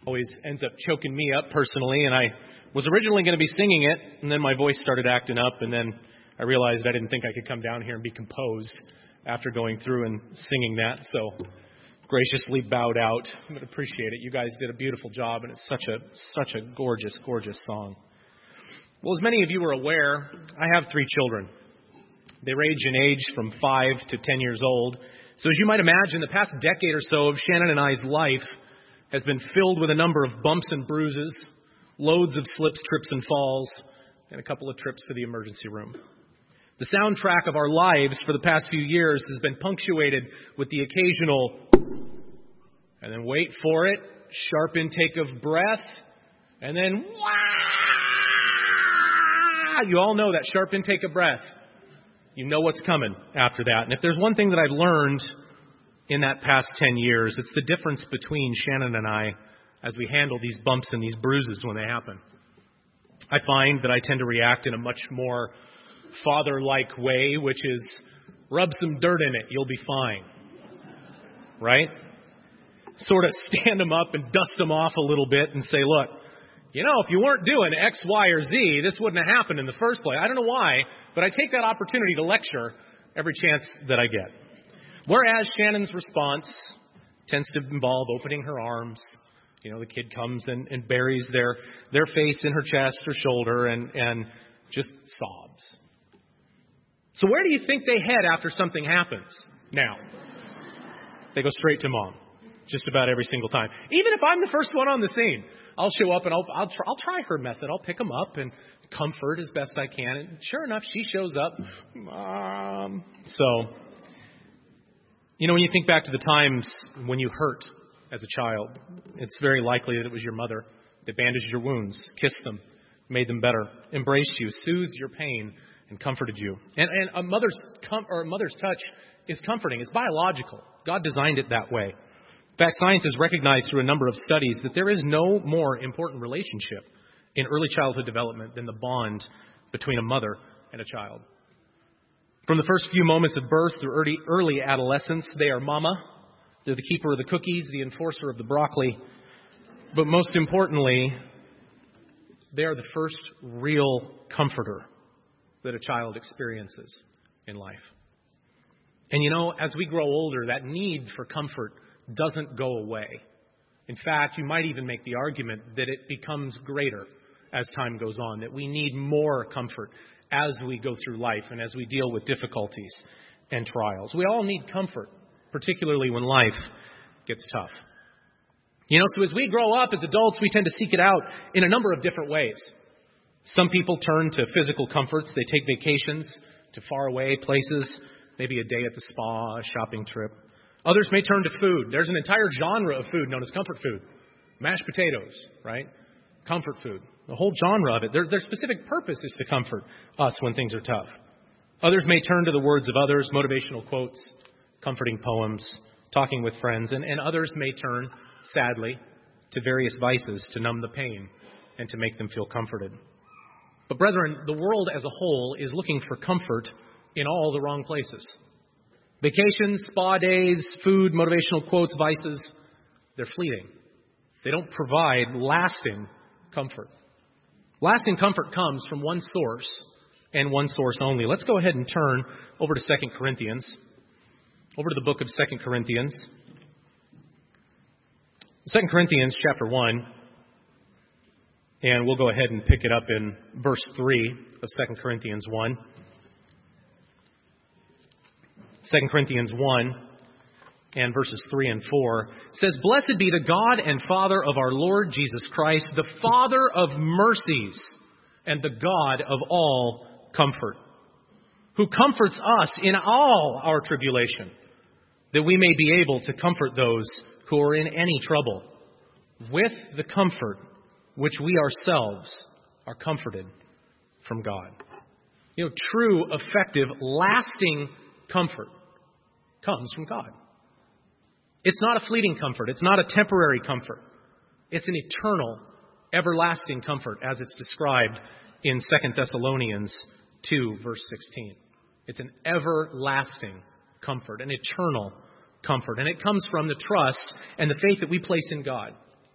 always ends up choking me up personally, and I was originally going to be singing it, and then my voice started acting up, and then I realized I didn't think I could come down here and be composed after going through and singing that, so graciously bowed out. I appreciate it. You guys did a beautiful job, and it's such a gorgeous, gorgeous song. Well, as many of you are aware, I have 3 children. They range in age from 5 to 10 years old. So as you might imagine, the past decade or so of Shannon and I's life has been filled with a number of bumps and bruises, loads of slips, trips, and falls, and a couple of trips to the emergency room. The soundtrack of our lives for the past few years has been punctuated with the occasional, and then wait for it, sharp intake of breath, and then, wah! You all know that sharp intake of breath. You know what's coming after that. And if there's one thing that I've learned in that past 10 years, it's the difference between Shannon and I as we handle these bumps and these bruises when they happen. I find that I tend to react in a much more father-like way, which is rub some dirt in it, you'll be fine. Right? Sort of stand them up and dust them off a little bit and say, look, you know, if you weren't doing X, Y, or Z, this wouldn't have happened in the first place. I don't know why, but I take that opportunity to lecture every chance that I get. Whereas Shannon's response tends to involve opening her arms. You know, the kid comes and buries their face in her chest or shoulder and just sobs. So where do you think they head after something happens? Now, they go straight to mom, just about every single time. Even if I'm the first one on the scene, I'll show up and I'll try her method. I'll pick them up and comfort as best I can. And sure enough, she shows up. Mom. So, you know, when you think back to the times when you hurt as a child, it's very likely that it was your mother that bandaged your wounds, kissed them, made them better, embraced you, soothed your pain, and comforted you. And a mother's touch is comforting. It's biological. God designed it that way. In fact, science has recognized through a number of studies that there is no more important relationship in early childhood development than the bond between a mother and a child. From the first few moments of birth through early adolescence, they are mama. They're the keeper of the cookies, the enforcer of the broccoli. But most importantly, they are the first real comforter that a child experiences in life. And you know, as we grow older, that need for comfort doesn't go away. In fact, you might even make the argument that it becomes greater as time goes on, that we need more comfort as we go through life and as we deal with difficulties and trials. We all need comfort, particularly when life gets tough. You know, so as we grow up as adults, we tend to seek it out in a number of different ways. Some people turn to physical comforts. They take vacations to faraway places, maybe a day at the spa, a shopping trip. Others may turn to food. There's an entire genre of food known as comfort food. Mashed potatoes, right? Comfort food. The whole genre of it. Their specific purpose is to comfort us when things are tough. Others may turn to the words of others, motivational quotes, comforting poems, talking with friends. And others may turn, sadly, to various vices to numb the pain and to make them feel comforted. But brethren, the world as a whole is looking for comfort in all the wrong places. Vacations, spa days, food, motivational quotes, vices, they're fleeting. They don't provide lasting comfort. Lasting comfort comes from one source and one source only. Let's go ahead and turn over to 2 Corinthians, over to the book of 2 Corinthians. 2 Corinthians chapter 1, and we'll go ahead and pick it up in verse 3 of 2 Corinthians 1. 2 Corinthians 1 and verses 3 and 4 says, "Blessed be the God and Father of our Lord Jesus Christ, the Father of mercies and the God of all comfort, who comforts us in all our tribulation, that we may be able to comfort those who are in any trouble, with the comfort which we ourselves are comforted from God." You know, true, effective, lasting comfort comes from God. It's not a fleeting comfort. It's not a temporary comfort. It's an eternal, everlasting comfort as it's described in 2 Thessalonians 2, verse 16. It's an everlasting comfort, an eternal comfort. And it comes from the trust and the faith that we place in God.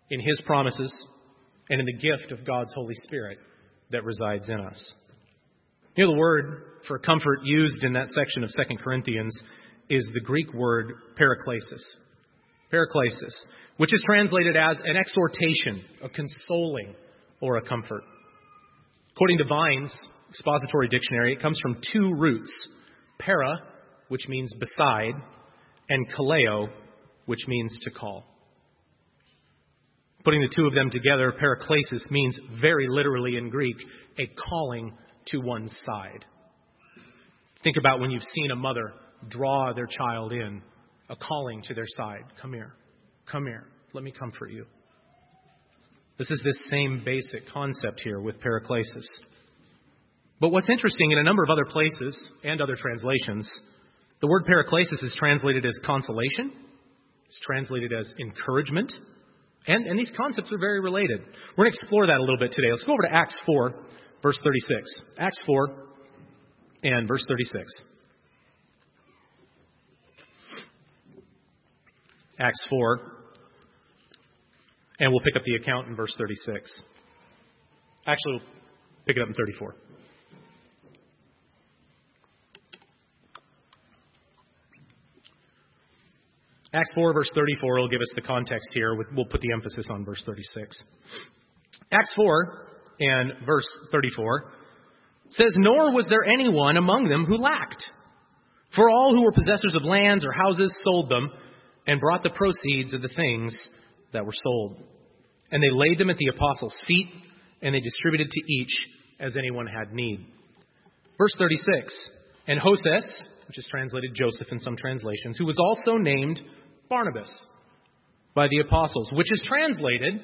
in His promises, and in the gift of God's Holy Spirit that resides in us. You know, the word for comfort used in that section of 2 Corinthians is the Greek word paraklesis. Paraklesis, which is translated as an exhortation, a consoling, or a comfort. According to Vine's Expository Dictionary, it comes from two roots: para, which means beside, and kaleo, which means to call. Putting the two of them together, paraklesis means very literally in Greek, a calling to one's side. Think about when you've seen a mother draw their child in, a calling to their side. Come here, let me comfort you. This is this same basic concept here with paraklesis. But what's interesting, in a number of other places and other translations, the word paraklesis is translated as consolation. It's translated as encouragement. And these concepts are very related. We're going to explore that a little bit today. Let's go over to Acts 4, verse 36. Acts 4 and verse 36. Acts 4, and we'll pick up the account in verse 36. Actually, we'll pick it up in 34. Acts 4, verse 34 will give us the context here. We'll put the emphasis on verse 36. Acts 4 and verse 34 says, "Nor was there anyone among them who lacked. For all who were possessors of lands or houses sold them and brought the proceeds of the things that were sold. And they laid them at the apostles' feet, and they distributed to each as anyone had need." Verse 36, "And Joses," which is translated Joseph in some translations, "who was also named Barnabas by the apostles," which is translated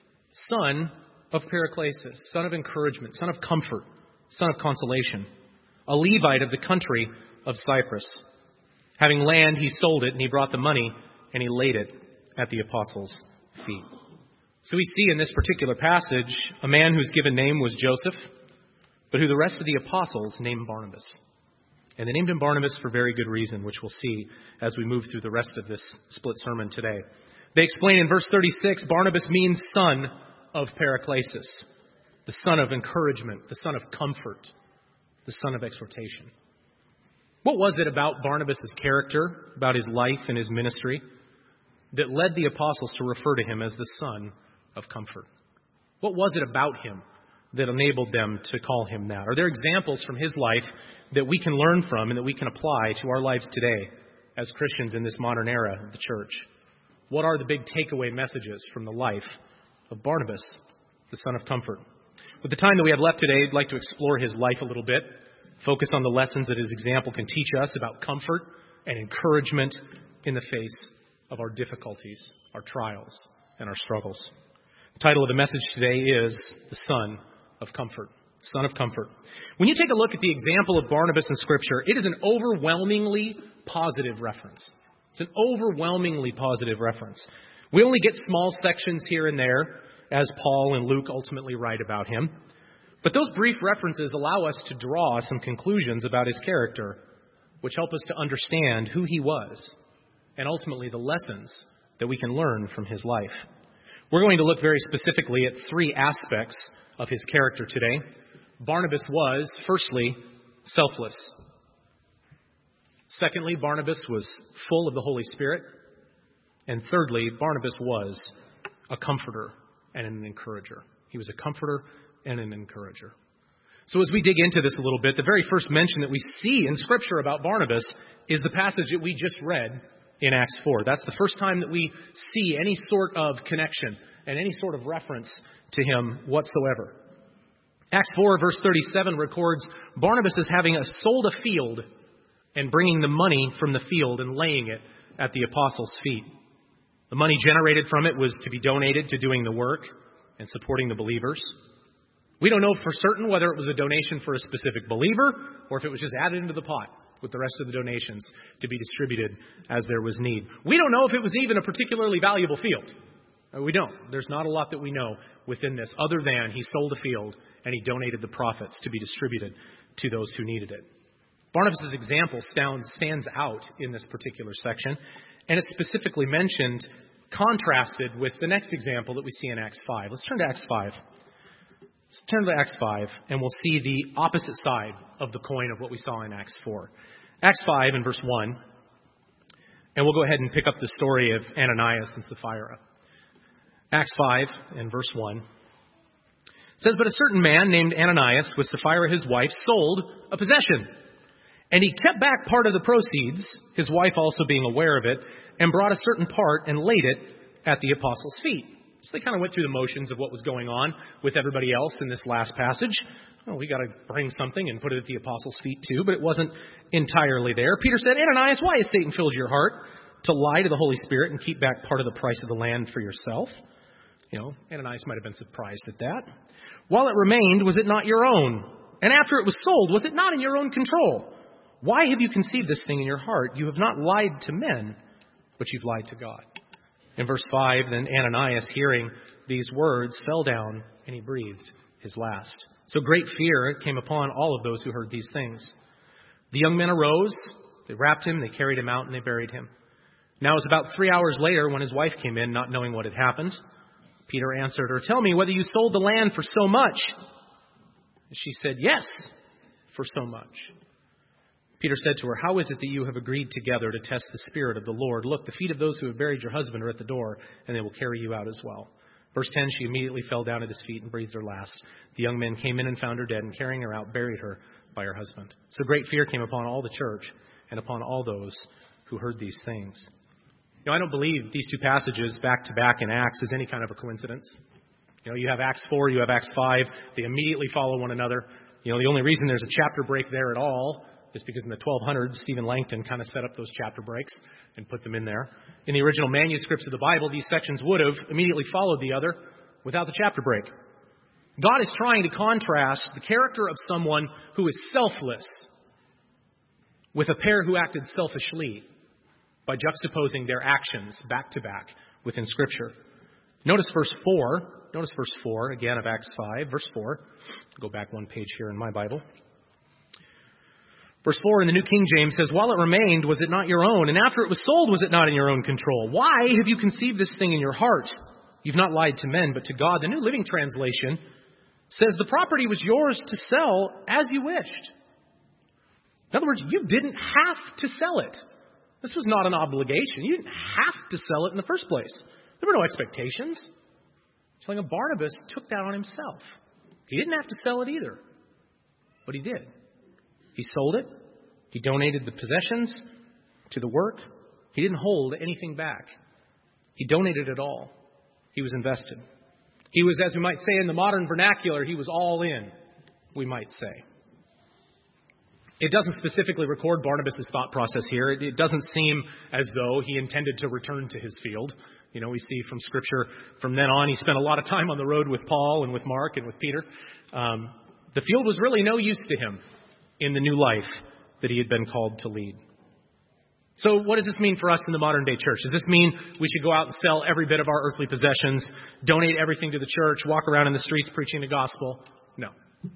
son of paraklesis, son of encouragement, son of comfort, son of consolation, a Levite of the country of Cyprus. Having land, he sold it, and he brought the money, and he laid it at the apostles' feet. So we see in this particular passage a man whose given name was Joseph, but who the rest of the apostles named Barnabas. And they named him Barnabas for very good reason, which we'll see as we move through the rest of this split sermon today. They explain in verse 36, Barnabas means son of paraklesis, the son of encouragement, the son of comfort, the son of exhortation. What was it about Barnabas' character, about his life and his ministry, that led the apostles to refer to him as the son of comfort? What was it about him that enabled them to call him that? Are there examples from his life that we can learn from and that we can apply to our lives today as Christians in this modern era of the church? What are the big takeaway messages from the life of Barnabas, the son of comfort? With the time that we have left today, I'd like to explore his life a little bit, focus on the lessons that his example can teach us about comfort and encouragement in the face of our difficulties, our trials, and our struggles. The title of the message today is The Son of Comfort. Son of comfort. When you take a look at the example of Barnabas in Scripture, it is an overwhelmingly positive reference. It's an overwhelmingly positive reference. We only get small sections here and there, as Paul and Luke ultimately write about him. But those brief references allow us to draw some conclusions about his character, which help us to understand who he was, and ultimately the lessons that we can learn from his life. We're going to look very specifically at three aspects of his character today. Barnabas was, firstly, selfless. Secondly, Barnabas was full of the Holy Spirit. And thirdly, Barnabas was a comforter and an encourager. He was a comforter and an encourager. So as we dig into this a little bit, the very first mention that we see in Scripture about Barnabas is the passage that we just read in Acts 4. That's the first time that we see any sort of connection and any sort of reference to him whatsoever. Acts 4, verse 37 records Barnabas as having sold a field and bringing the money from the field and laying it at the apostles' feet. The money generated from it was to be donated to doing the work and supporting the believers. We don't know for certain whether it was a donation for a specific believer or if it was just added into the pot with the rest of the donations to be distributed as there was need. We don't know if it was even a particularly valuable field. We don't. There's not a lot that we know within this other than he sold a field and he donated the profits to be distributed to those who needed it. Barnabas' example stands out in this particular section, and it's specifically mentioned contrasted with the next example that we see in Acts 5. Let's turn to Acts 5. Let's turn to Acts 5, and we'll see the opposite side of the coin of what we saw in Acts 4. Acts 5 and verse 1, and we'll go ahead and pick up the story of Ananias and Sapphira. Acts 5 and verse 1. It says, "But a certain man named Ananias with Sapphira his wife sold a possession. And he kept back part of the proceeds, his wife also being aware of it, and brought a certain part and laid it at the apostles' feet." So they kind of went through the motions of what was going on with everybody else in this last passage. Well, we got to bring something and put it at the apostles' feet too, but it wasn't entirely there. Peter said, "Ananias, why has Satan filled your heart to lie to the Holy Spirit and keep back part of the price of the land for yourself?" Ananias might have been surprised at that. "While it remained, was it not your own? And after it was sold, was it not in your own control? Why have you conceived this thing in your heart? You have not lied to men, but you've lied to God." In verse 5, then Ananias, hearing these words, fell down and he breathed his last. So great fear came upon all of those who heard these things. The young men arose, they wrapped him, they carried him out, and they buried him. Now it was about 3 hours later when his wife came in, not knowing what had happened. Peter answered her, "Tell me whether you sold the land for so much." And she said, "Yes, for so much." Peter said to her, "How is it that you have agreed together to test the Spirit of the Lord? Look, the feet of those who have buried your husband are at the door, and they will carry you out as well." Verse 10, she immediately fell down at his feet and breathed her last. The young men came in and found her dead, and carrying her out, buried her by her husband. So great fear came upon all the church and upon all those who heard these things. I don't believe these two passages back to back in Acts is any kind of a coincidence. You have Acts 4, you have Acts 5. They immediately follow one another. The only reason there's a chapter break there at all is because in the 1200s, Stephen Langton kind of set up those chapter breaks and put them in there. In the original manuscripts of the Bible, these sections would have immediately followed the other without the chapter break. God is trying to contrast the character of someone who is selfless with a pair who acted selfishly by juxtaposing their actions back to back within Scripture. Notice verse 4. Notice verse 4 again of Acts 5. Verse 4. Go back one page here in my Bible. Verse 4 in the New King James says, "While it remained, was it not your own? And after it was sold, was it not in your own control? Why have you conceived this thing in your heart? You've not lied to men, but to God." The New Living Translation says, "The property was yours to sell as you wished." In other words, you didn't have to sell it. This was not an obligation. You didn't have to sell it in the first place. There were no expectations. So Barnabas took that on himself. He didn't have to sell it either, but he did. He sold it. He donated the possessions to the work. He didn't hold anything back. He donated it all. He was invested. He was, as we might say in the modern vernacular, he was all in, we might say. It doesn't specifically record Barnabas' thought process here. It doesn't seem as though he intended to return to his field. We see from Scripture from then on, he spent a lot of time on the road with Paul and with Mark and with Peter. The field was really no use to him in the new life that he had been called to lead. So what does this mean for us in the modern day church? Does this mean we should go out and sell every bit of our earthly possessions, donate everything to the church, walk around in the streets preaching the gospel? No.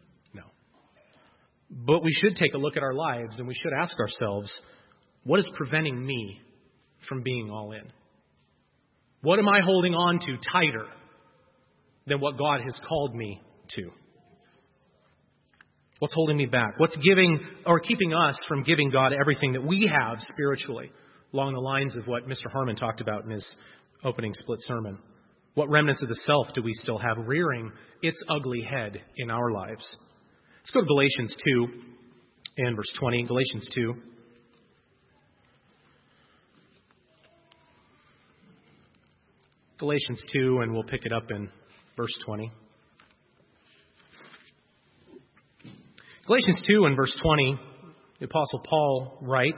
But we should take a look at our lives and we should ask ourselves, what is preventing me from being all in? What am I holding on to tighter than what God has called me to? What's holding me back? What's giving or keeping us from giving God everything that we have spiritually, along the lines of what Mr. Harmon talked about in his opening split sermon? What remnants of the self do we still have rearing its ugly head in our lives? Let's go to Galatians 2 and verse 20. Galatians 2. Galatians 2, and we'll pick it up in verse 20. Galatians 2 and verse 20, the Apostle Paul writes,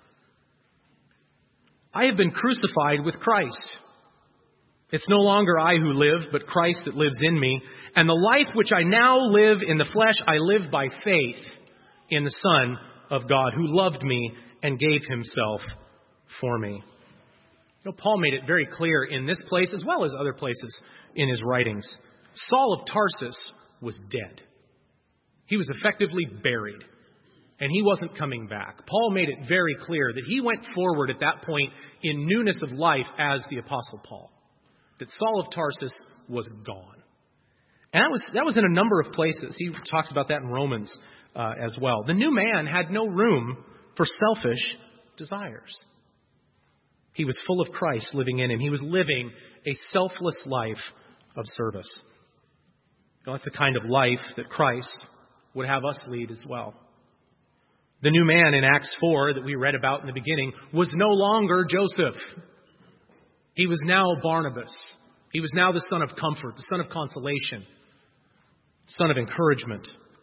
"I have been crucified with Christ. It's no longer I who live, but Christ that lives in me. And the life which I now live in the flesh, I live by faith in the Son of God, who loved me and gave himself for me." Paul made it very clear in this place, as well as other places in his writings. Saul of Tarsus was dead. He was effectively buried. And he wasn't coming back. Paul made it very clear that he went forward at that point in newness of life as the Apostle Paul. That Saul of Tarsus was gone. And that was in a number of places. He talks about that in Romans as well. The new man had no room for selfish desires. He was full of Christ living in him. He was living a selfless life of service. That's the kind of life that Christ would have us lead as well. The new man in Acts 4 that we read about in the beginning was no longer Joseph. He was now Barnabas. He was now the son of comfort, the son of consolation, son of encouragement.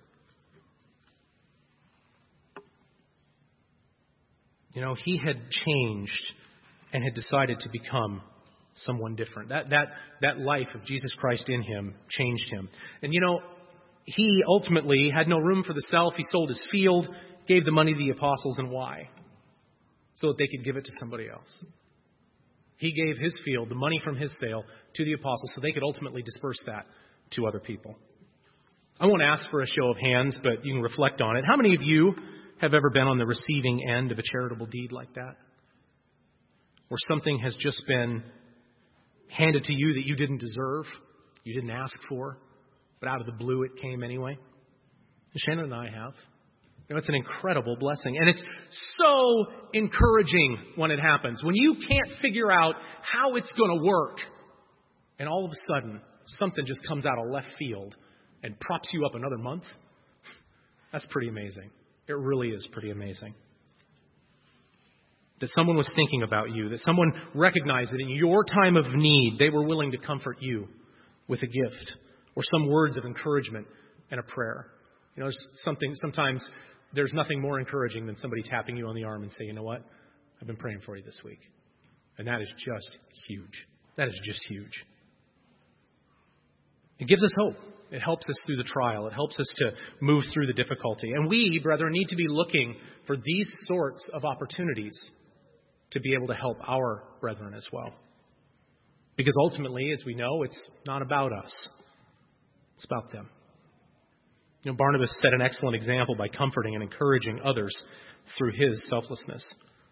He had changed and had decided to become someone different. That life of Jesus Christ in him changed him. And he ultimately had no room for the self. He sold his field, gave the money to the apostles, and why? So that they could give it to somebody else. He gave his field, the money from his sale, to the apostles so they could ultimately disperse that to other people. I won't ask for a show of hands, but you can reflect on it. How many of you have ever been on the receiving end of a charitable deed like that? Where something has just been handed to you that you didn't deserve, you didn't ask for, but out of the blue it came anyway. And Shannon and I have. It's an incredible blessing. And it's so encouraging when it happens. When you can't figure out how it's going to work, and all of a sudden something just comes out of left field and props you up another month. That's pretty amazing. It really is pretty amazing. That someone was thinking about you, that someone recognized that in your time of need, they were willing to comfort you with a gift or some words of encouragement and a prayer. Sometimes there's nothing more encouraging than somebody tapping you on the arm and saying, you know what? I've been praying for you this week. And that is just huge. That is just huge. It gives us hope. It helps us through the trial. It helps us to move through the difficulty. And we, brethren, need to be looking for these sorts of opportunities to be able to help our brethren as well. Because ultimately, as we know, it's not about us. It's about them. Barnabas set an excellent example by comforting and encouraging others through his selflessness.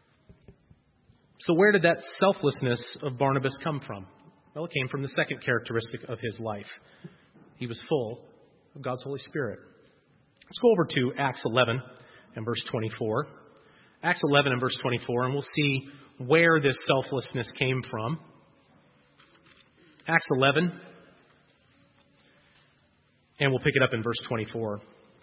So where did that selflessness of Barnabas come from? Well, it came from the second characteristic of his life. He was full of God's Holy Spirit. Let's go over to Acts 11 and verse 24. Acts 11 and verse 24, and we'll see where this selflessness came from. Acts 11, and we'll pick it up in verse 24.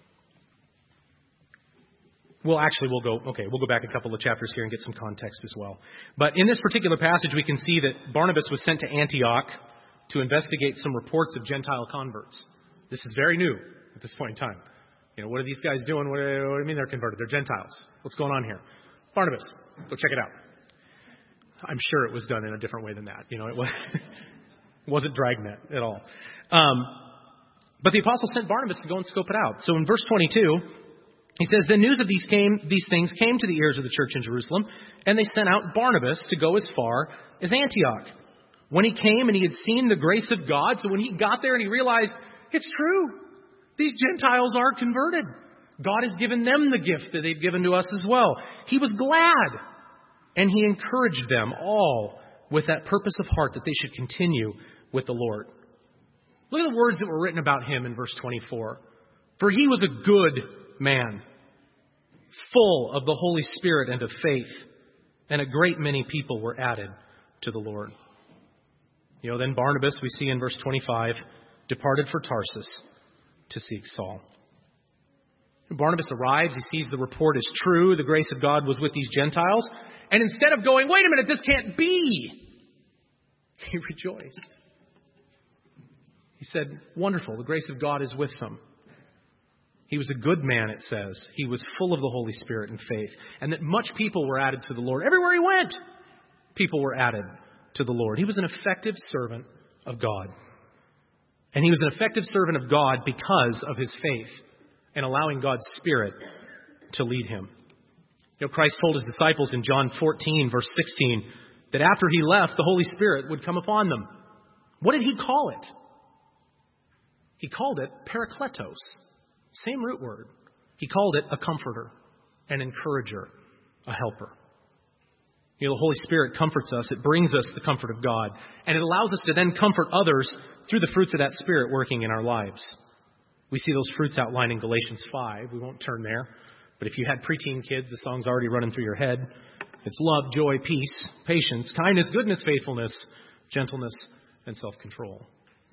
We'll go back a couple of chapters here and get some context as well. But in this particular passage, we can see that Barnabas was sent to Antioch to investigate some reports of Gentile converts. This is very new at this point in time. What are these guys doing? What do you mean they're converted? They're Gentiles. What's going on here? Barnabas, go check it out. I'm sure it was done in a different way than that. It wasn't Dragnet at all. But the apostle sent Barnabas to go and scope it out. So in verse 22, he says, the news of these things came to the ears of the church in Jerusalem, and they sent out Barnabas to go as far as Antioch. When he came and he had seen the grace of God, so when he got there and he realized, it's true, these Gentiles are converted. God has given them the gift that they've given to us as well. He was glad, and he encouraged them all with that purpose of heart that they should continue with the Lord. Look at the words that were written about him in verse 24. For he was a good man, full of the Holy Spirit and of faith, and a great many people were added to the Lord. Then Barnabas, we see in verse 25, departed for Tarsus to seek Saul. Barnabas arrives, he sees the report is true, the grace of God was with these Gentiles, and instead of going, wait a minute, this can't be, he rejoiced. He said, wonderful, the grace of God is with them. He was a good man, it says. He was full of the Holy Spirit and faith, and that much people were added to the Lord. Everywhere he went, people were added to the Lord. He was an effective servant of God. And he was an effective servant of God because of his faith and allowing God's Spirit to lead him. Christ told his disciples in John 14, verse 16, that after he left, the Holy Spirit would come upon them. What did he call it? He called it parakletos. Same root word. He called it a comforter. an encourager, a helper. The Holy Spirit comforts us. It brings us the comfort of God. And it allows us to then comfort others through the fruits of that Spirit working in our lives. We see those fruits outlined in Galatians 5. We won't turn there. But if you had preteen kids, the song's already running through your head. It's love, joy, peace, patience, kindness, goodness, faithfulness, gentleness, and self-control.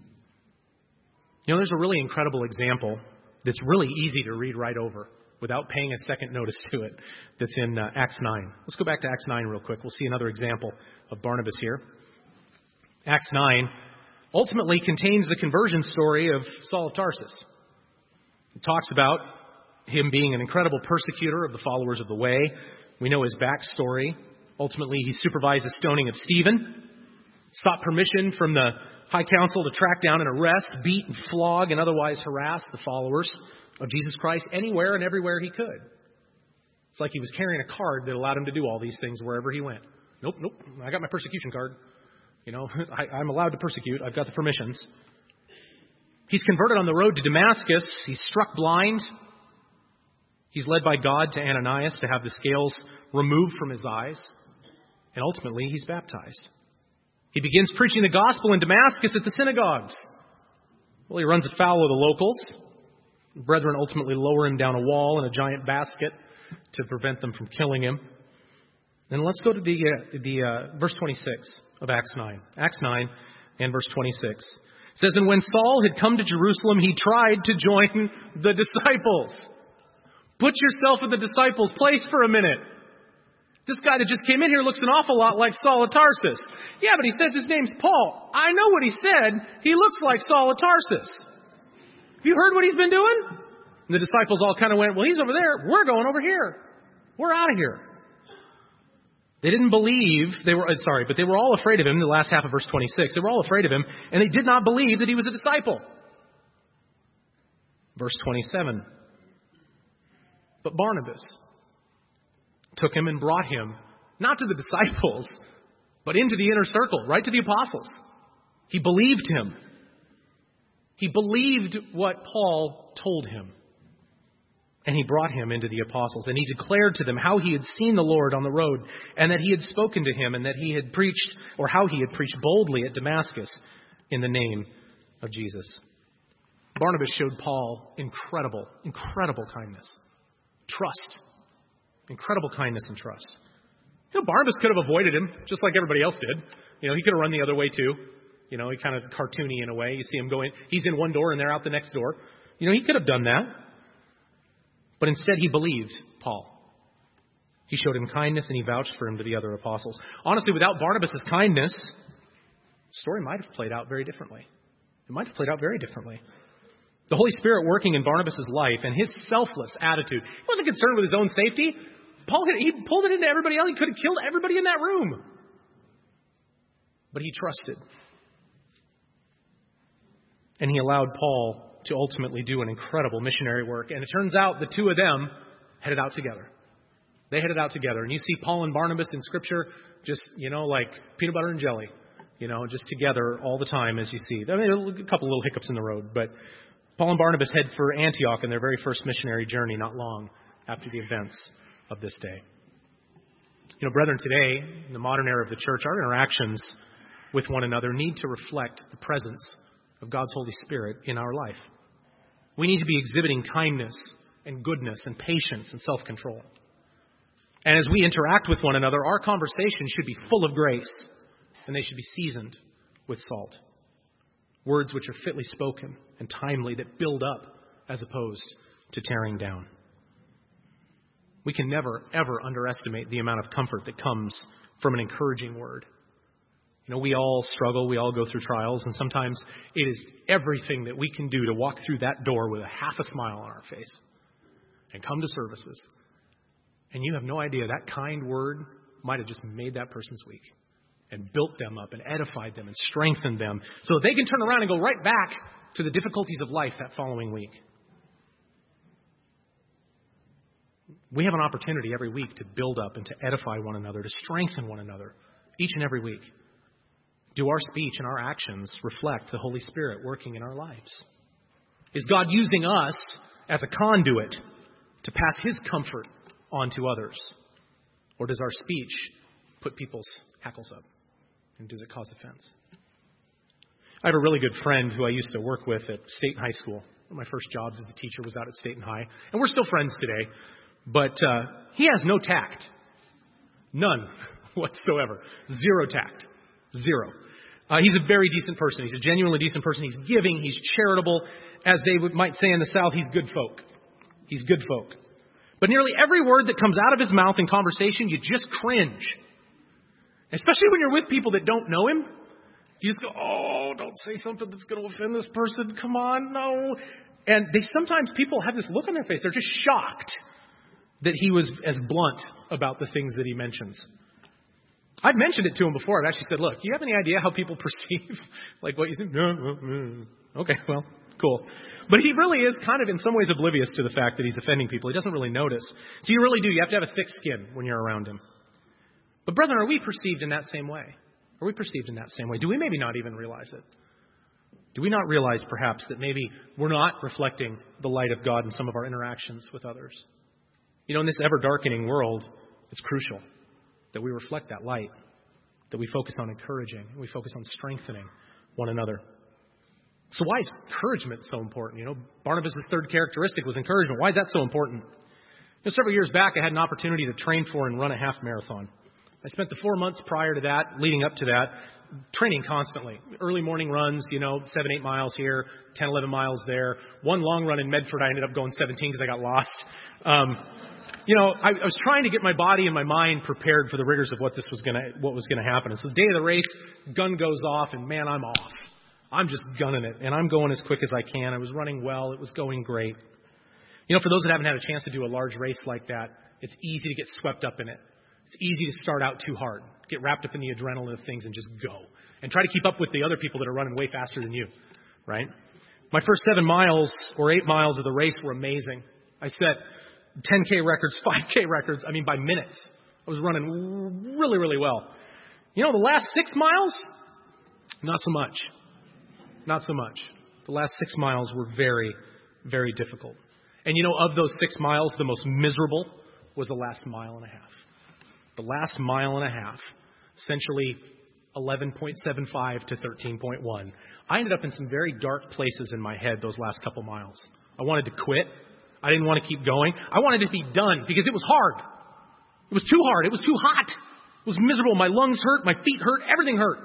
There's a really incredible example that's really easy to read right over without paying a second notice to it, that's in Acts 9. Let's go back to Acts 9 real quick. We'll see another example of Barnabas here. Acts 9 ultimately contains the conversion story of Saul of Tarsus. It talks about him being an incredible persecutor of the followers of the way. We know his backstory. Ultimately, he supervised the stoning of Stephen, sought permission from the high council to track down and arrest, beat and flog, and otherwise harass the followers of Jesus Christ anywhere and everywhere he could. It's like he was carrying a card that allowed him to do all these things wherever he went. Nope, I got my persecution card. I'm allowed to persecute. I've got the permissions. He's converted on the road to Damascus. He's struck blind. He's led by God to Ananias to have the scales removed from his eyes. And ultimately, he's baptized. He begins preaching the gospel in Damascus at the synagogues. Well, he runs afoul of the locals. The brethren ultimately lower him down a wall in a giant basket to prevent them from killing him. And let's go to the verse 26 of Acts 9. Acts 9 and verse 26. It says, "And when Saul had come to Jerusalem, he tried to join the disciples." Put yourself in the disciples' place for a minute. This guy that just came in here looks an awful lot like Saul of Tarsus. Yeah, but he says his name's Paul. I know what he said. He looks like Saul of Tarsus. Have you heard what he's been doing? And the disciples all kind of went, well, he's over there. We're going over here. We're out of here. They didn't believe, but they were all afraid of him. In the last half of verse 26, they were all afraid of him, and they did not believe that he was a disciple. Verse 27. But Barnabas took him and brought him, not to the disciples, but into the inner circle, right to the apostles. He believed him. He believed what Paul told him. And he brought him into the apostles. And he declared to them how he had seen the Lord on the road, and that he had spoken to him, and that he had preached, or how he had preached boldly at Damascus in the name of Jesus. Barnabas showed Paul incredible kindness. Trust. Incredible kindness and trust. Barnabas could have avoided him, just like everybody else did. He could have run the other way too. He kind of cartoony in a way. You see him going, he's in one door and they're out the next door. He could have done that. But instead he believed Paul. He showed him kindness and he vouched for him to the other apostles. Honestly, without Barnabas' kindness, the story might have played out very differently. It might have played out very differently. The Holy Spirit working in Barnabas' life and his selfless attitude. He wasn't concerned with his own safety. He pulled it into everybody else. He could have killed everybody in that room. But he trusted. And he allowed Paul to ultimately do an incredible missionary work. And it turns out the two of them headed out together. They headed out together. And you see Paul and Barnabas in Scripture just, like peanut butter and jelly. Just together all the time, as you see. I mean, a couple little hiccups in the road. But Paul and Barnabas head for Antioch in their very first missionary journey not long after the events of this day. Brethren, today, in the modern era of the church, our interactions with one another need to reflect the presence of God's Holy Spirit in our life. We need to be exhibiting kindness and goodness and patience and self-control. And as we interact with one another, our conversations should be full of grace, and they should be seasoned with salt. Words which are fitly spoken and timely, that build up as opposed to tearing down. We can never, ever underestimate the amount of comfort that comes from an encouraging word. We all struggle, we all go through trials, and sometimes it is everything that we can do to walk through that door with a half a smile on our face and come to services. And you have no idea, that kind word might have just made that person's week and built them up and edified them and strengthened them so that they can turn around and go right back to the difficulties of life that following week. We have an opportunity every week to build up and to edify one another, to strengthen one another each and every week. Do our speech and our actions reflect the Holy Spirit working in our lives? Is God using us as a conduit to pass His comfort onto others? Or does our speech put people's hackles up? And does it cause offense? I have a really good friend who I used to work with at State and High School. One of my first jobs as a teacher was out at State and High. And we're still friends today. But he has no tact. None whatsoever. Zero tact. Zero. He's a very decent person. He's a genuinely decent person. He's giving. He's charitable. As they might say in the South, he's good folk. He's good folk. But nearly every word that comes out of his mouth in conversation, you just cringe. Especially when you're with people that don't know him. You just go, oh, don't say something that's going to offend this person. Come on, no. And sometimes people have this look on their face. They're just shocked that he was as blunt about the things that he mentions. I've mentioned it to him before. I've actually said, look, do you have any idea how people perceive like what you think? Okay, well, cool. But he really is kind of in some ways oblivious to the fact that he's offending people. He doesn't really notice. So you really do. You have to have a thick skin when you're around him. But brethren, are we perceived in that same way? Are we perceived in that same way? Do we maybe not even realize it? Do we not realize perhaps that maybe we're not reflecting the light of God in some of our interactions with others? You know, in this ever-darkening world, it's crucial that we reflect that light, that we focus on encouraging, and we focus on strengthening one another. So why is encouragement so important? You know, Barnabas' third characteristic was encouragement. Why is that so important? You know, several years back, I had an opportunity to train for and run a half marathon. I spent the 4 months prior to that, leading up to that, training constantly. Early morning runs, 7, 8 miles here, 10, 11 miles there. One long run in Medford, I ended up going 17 because I got lost. I was trying to get my body and my mind prepared for the rigors of what was going to happen. And so the day of the race, gun goes off, and man, I'm off. I'm just gunning it, and I'm going as quick as I can. I was running well. It was going great. For those that haven't had a chance to do a large race like that, it's easy to get swept up in it. It's easy to start out too hard, get wrapped up in the adrenaline of things and just go. And try to keep up with the other people that are running way faster than you, right? My first 7 miles or 8 miles of the race were amazing. I set 10K records, 5K records, by minutes. I was running really, really well. The last 6 miles, not so much. Not so much. The last 6 miles were very, very difficult. And of those 6 miles, the most miserable was the last mile and a half. The last mile and a half, essentially 11.75 to 13.1. I ended up in some very dark places in my head those last couple miles. I wanted to quit. I didn't want to keep going. I wanted to be done because it was hard. It was too hard. It was too hot. It was miserable. My lungs hurt. My feet hurt. Everything hurt.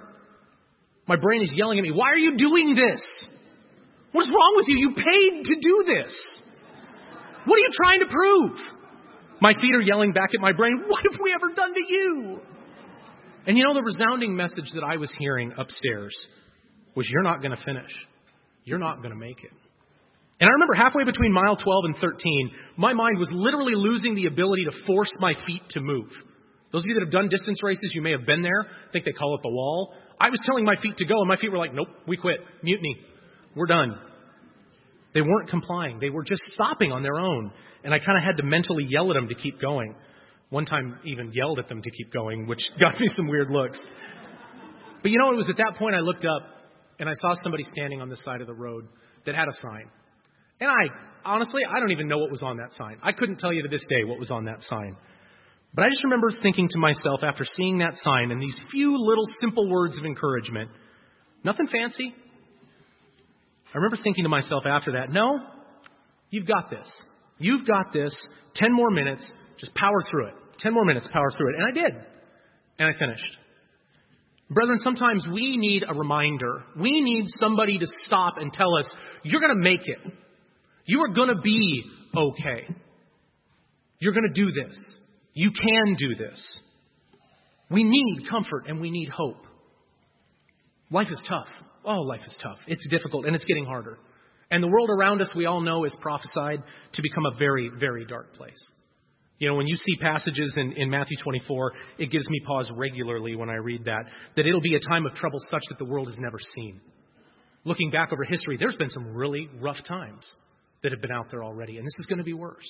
My brain is yelling at me, why are you doing this? What's wrong with you? You paid to do this. What are you trying to prove? My feet are yelling back at my brain, what have we ever done to you? And the resounding message that I was hearing upstairs was, you're not going to finish. You're not going to make it. And I remember halfway between mile 12 and 13, my mind was literally losing the ability to force my feet to move. Those of you that have done distance races, you may have been there. I think they call it the wall. I was telling my feet to go, and my feet were like, nope, we quit. Mutiny. We're done. They weren't complying. They were just stopping on their own. And I kind of had to mentally yell at them to keep going. One time even yelled at them to keep going, which got me some weird looks. But it was at that point I looked up and I saw somebody standing on the side of the road that had a sign. And I don't even know what was on that sign. I couldn't tell you to this day what was on that sign. But I just remember thinking to myself after seeing that sign and these few little simple words of encouragement, nothing fancy. I remember thinking to myself after that, no, you've got this. You've got this. 10 more minutes, just power through it. 10 more minutes, power through it. And I did. And I finished. Brethren, sometimes we need a reminder. We need somebody to stop and tell us, you're going to make it. You are going to be okay. You're going to do this. You can do this. We need comfort and we need hope. Life is tough. Oh, life is tough. It's difficult and it's getting harder. And the world around us, we all know, is prophesied to become a very, very dark place. When you see passages in Matthew 24, it gives me pause regularly when I read that it'll be a time of trouble such that the world has never seen. Looking back over history, there's been some really rough times that have been out there already, and this is going to be worse.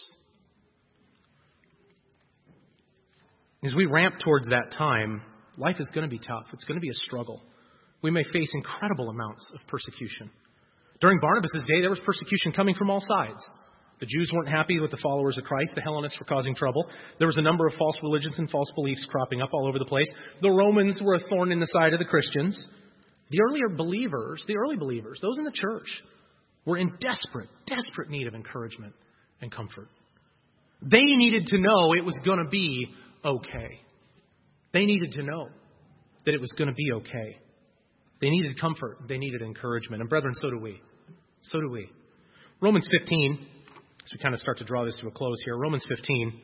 As we ramp towards that time, life is going to be tough. It's going to be a struggle. We may face incredible amounts of persecution. During Barnabas' day, there was persecution coming from all sides. The Jews weren't happy with the followers of Christ. The Hellenists were causing trouble. There was a number of false religions and false beliefs cropping up all over the place. The Romans were a thorn in the side of the Christians. The early believers, those in the church, were in desperate need of encouragement and comfort. They needed to know it was going to be okay. They needed to know that it was going to be okay. They needed comfort. They needed encouragement. And brethren, so do we. So do we. Romans 15, as we kind of start to draw this to a close here, Romans 15.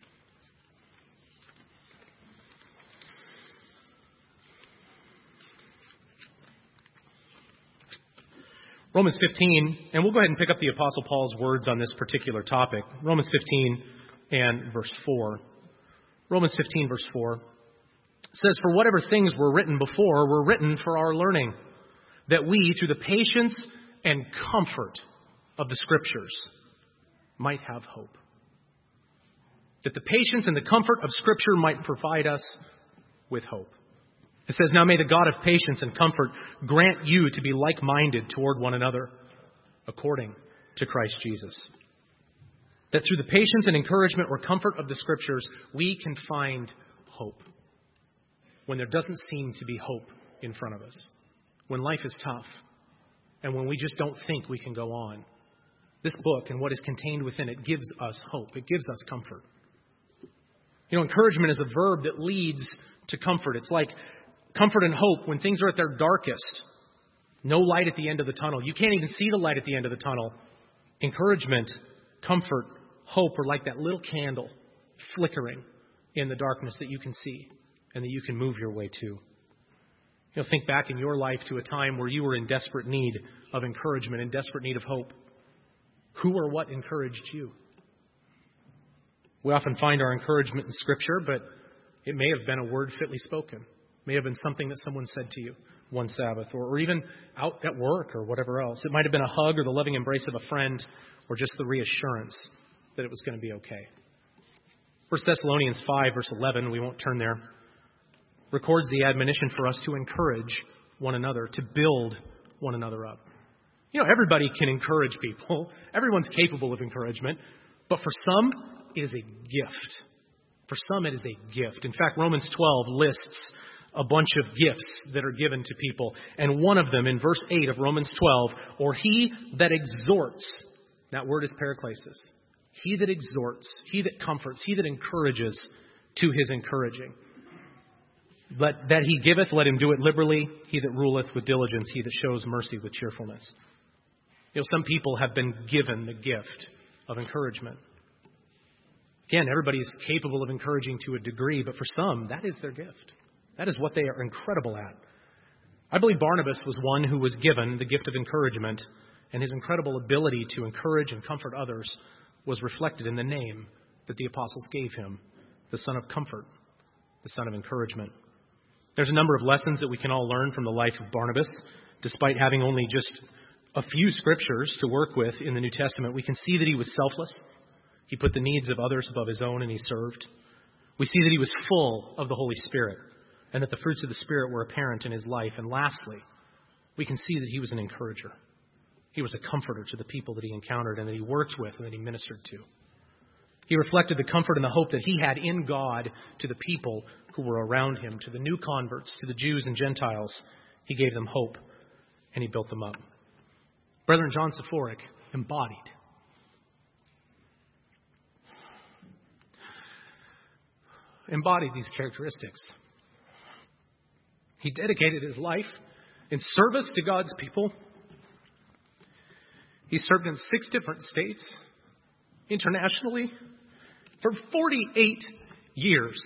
Romans 15, and we'll go ahead and pick up the Apostle Paul's words on this particular topic. Romans 15 and verse 4. Romans 15, verse 4 says, "For whatever things were written before were written for our learning, that we, through the patience and comfort of the Scriptures, might have hope." That the patience and the comfort of Scripture might provide us with hope. It says, "Now may the God of patience and comfort grant you to be like-minded toward one another, according to Christ Jesus." That through the patience and encouragement or comfort of the Scriptures, we can find hope when there doesn't seem to be hope in front of us, when life is tough, and when we just don't think we can go on. This book and what is contained within it gives us hope. It gives us comfort. You know, encouragement is a verb that leads to comfort. It's like comfort and hope when things are at their darkest. No light at the end of the tunnel. You can't even see the light at the end of the tunnel. Encouragement, comfort, hope are like that little candle flickering in the darkness that you can see and that you can move your way to. You know, think back in your life to a time where you were in desperate need of encouragement, in desperate need of hope. Who or what encouraged you? We often find our encouragement in Scripture, but it may have been a word fitly spoken. It may have been something that someone said to you one Sabbath, or even out at work or whatever else. It might have been a hug or the loving embrace of a friend, or just the reassurance that it was going to be okay. 1 Thessalonians 5, verse 11, we won't turn there, records the admonition for us to encourage one another, to build one another up. You know, everybody can encourage people. Everyone's capable of encouragement. But for some, it is a gift. For some, it is a gift. In fact, Romans 12 lists a bunch of gifts that are given to people. And one of them, in verse 8 of Romans 12, or he that exhorts, that word is paraklesis. He that exhorts, he that comforts, he that encourages to his encouraging. That he giveth, let him do it liberally. He that ruleth with diligence, he that shows mercy with cheerfulness. You know, some people have been given the gift of encouragement. Again, everybody is capable of encouraging to a degree, but for some, that is their gift. That is what they are incredible at. I believe Barnabas was one who was given the gift of encouragement, and his incredible ability to encourage and comfort others was reflected in the name that the apostles gave him, the Son of Comfort, the Son of Encouragement. There's a number of lessons that we can all learn from the life of Barnabas. Despite having only just a few scriptures to work with in the New Testament, we can see that he was selfless. He put the needs of others above his own, and he served. We see that he was full of the Holy Spirit, and that the fruits of the Spirit were apparent in his life. And lastly, we can see that he was an encourager. He was a comforter to the people that he encountered and that he worked with and that he ministered to. He reflected the comfort and the hope that he had in God to the people who were around him, to the new converts, to the Jews and Gentiles. He gave them hope, and he built them up. Brethren, John Sophorik embodied these characteristics. He dedicated his life in service to God's people. He served in 6 different states, internationally, for 48 years.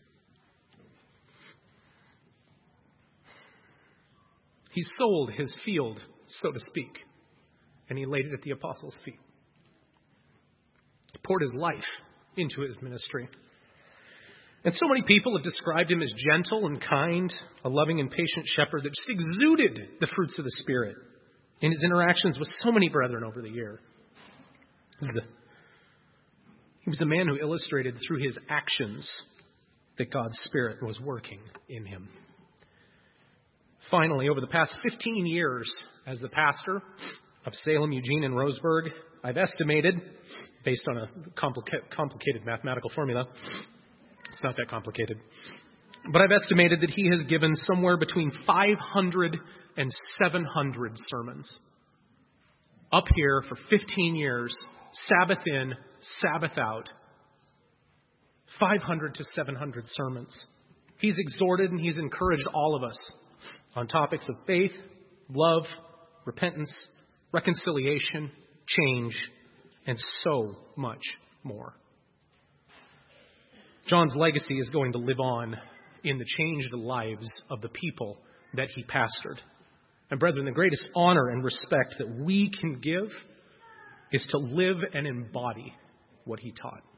He sold his field, so to speak, and he laid it at the apostles' feet. He poured his life into his ministry. And so many people have described him as gentle and kind, a loving and patient shepherd that just exuded the fruits of the Spirit in his interactions with so many brethren over the year. He was a man who illustrated through his actions that God's Spirit was working in him. Finally, over the past 15 years as the pastor of Salem, Eugene, and Roseburg, I've estimated, based on a complicated mathematical formula, it's not that complicated, but I've estimated that he has given somewhere between 500 and 700 sermons up here for 15 years, Sabbath in, Sabbath out, 500 to 700 sermons. He's exhorted and he's encouraged all of us on topics of faith, love, repentance, reconciliation, change, and so much more. John's legacy is going to live on in the changed lives of the people that he pastored. And brethren, the greatest honor and respect that we can give is to live and embody what he taught.